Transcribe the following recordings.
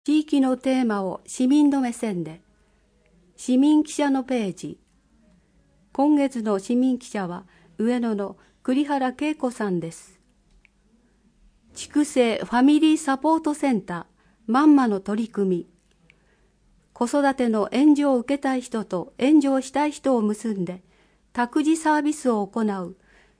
地域のテーマを市民の目線で。市民記者のページ。今月の市民記者は上野の栗原恵子さんです。筑西ファミリーサポートセンターまんまの取り組み。子育ての援助を受けたい人と援助をしたい人を結んで託児サービスを行う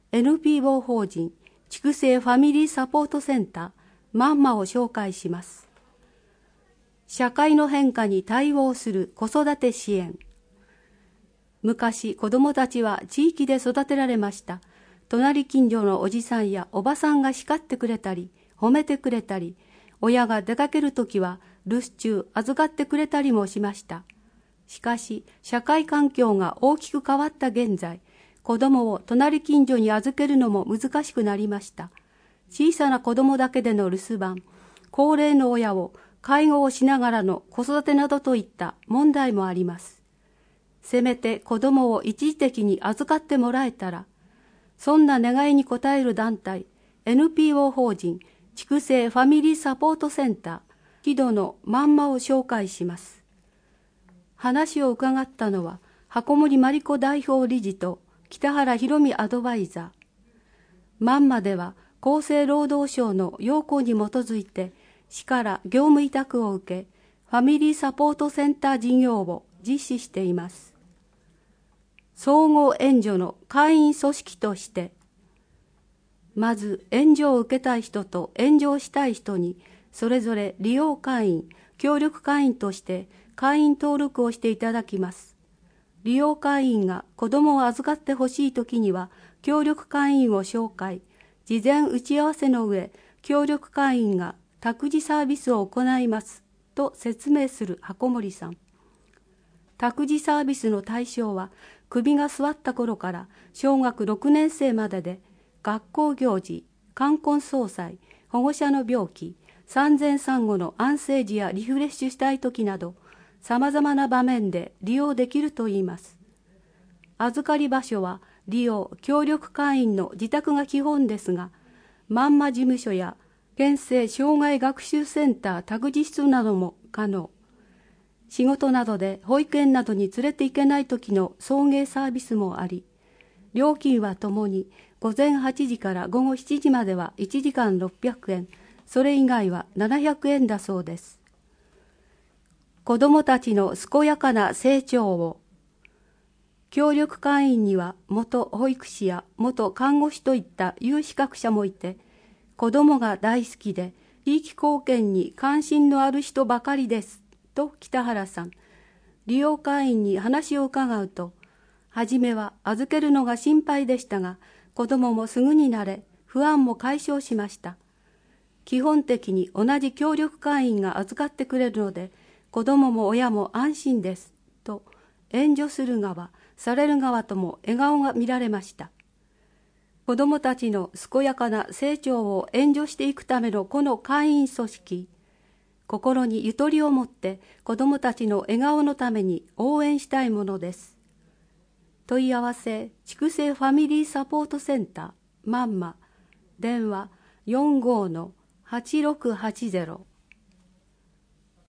NPO 法人筑西ファミリーサポートセンターまんまを紹介します。社会の変化に対応する子育て支援。昔、子供たちは地域で育てられました。隣近所のおじさんやおばさんが叱ってくれたり、褒めてくれたり、親が出かけるときは留守中預かってくれたりもしました。しかし、社会環境が大きく変わった現在、子供を隣近所に預けるのも難しくなりました。小さな子供だけでの留守番、高齢の親を介護をしながらの子育てなどといった問題もあります。せめて子供を一時的に預かってもらえたら、そんな願いに応える団体、NPO 法人、筑西ファミリーサポートセンター、木戸のまんまを紹介します。話を伺ったのは、箱森真理子代表理事と北原博美アドバイザー。まんまでは、厚生労働省の要項に基づいて、市から業務委託を受け、ファミリーサポートセンター事業を実施しています。総合援助の会員組織として、まず援助を受けたい人と援助をしたい人に、それぞれ利用会員、協力会員として会員登録をしていただきます。利用会員が子どもを預かってほしいときには、協力会員を紹介、事前打ち合わせの上、協力会員が託児サービスを行いますと説明する箱森さん。託児サービスの対象は首が座った頃から小学6年生までで学校行事、冠婚葬祭、保護者の病気、産前産後の安静時やリフレッシュしたい時など様々な場面で利用できるといいます。預かり場所は利用協力会員の自宅が基本ですが、まんま事務所や県政障害学習センター託児室なども可能。仕事などで保育園などに連れて行けない時の送迎サービスもあり、料金はともに午前8時から午後7時までは1時間600円、それ以外は700円だそうです。子どもたちの健やかな成長を。協力会員には元保育士や元看護師といった有資格者もいて、子供が大好きで地域貢献に関心のある人ばかりですと北原さん。利用会員に話を伺うと、はじめは預けるのが心配でしたが、子供もすぐに慣れ、不安も解消しました。基本的に同じ協力会員が預かってくれるので、子供も親も安心ですと、援助する側、される側とも笑顔が見られました。子どもたちの健やかな成長を援助していくためのこの会員組織、心にゆとりを持って子どもたちの笑顔のために応援したいものです。問い合わせ、筑西ファミリーサポートセンター、まんま、電話45-8680